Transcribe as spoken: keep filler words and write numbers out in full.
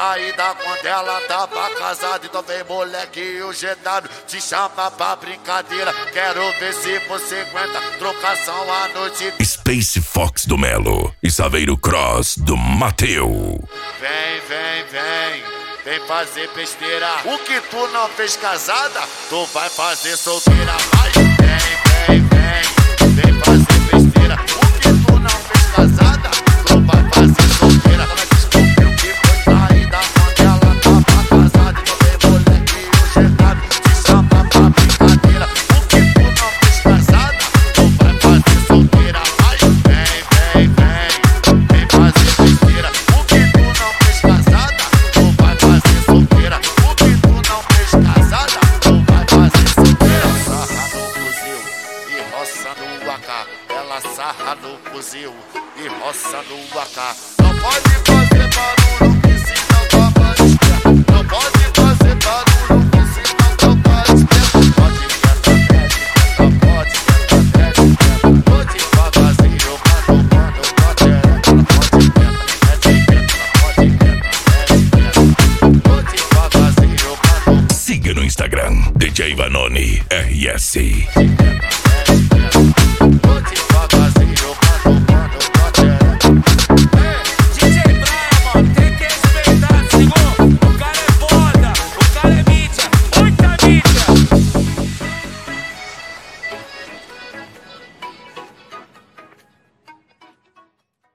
traída quando ela tava casada. Então vem moleque e o G W te chama pra brincadeira. Quero ver se você aguenta trocação à noite. Space Fox do Melo e Saveiro Cross do Mateu. Vem, vem, vem, vem fazer besteira. O que tu não fez casada, tu vai fazer solteira. Vai, vem, vem, vem, vem fazer besteira. O que tu não fez casada, tu vai fazer solteira. Ela descobriu que foi traída quando ela tava casada. Então vem moleque e o G W te chama pra brincadeira. O que tu não fez casada, tu vai fazer solteira. Vai, vem, vem, vem, vem fazer besteira. O que tu não fez casada, tu vai fazer solteira. O que tu não fez casada, tu vai fazer solteira. Sarra no fuzil e roça no A K. Ela sarra no fuzil e roça no A K. Não pode fazer barulho que senão toma esperto. Não pode fazer barulho que senão toma esperto. Pode quieta, mete, pode quieta, mete. Vou devagarzinho, mano, mano, pode quieta. Pode quieta, mete, vou devagarzinho, mano. Siga no Instagram D J Vanoni R S. Pode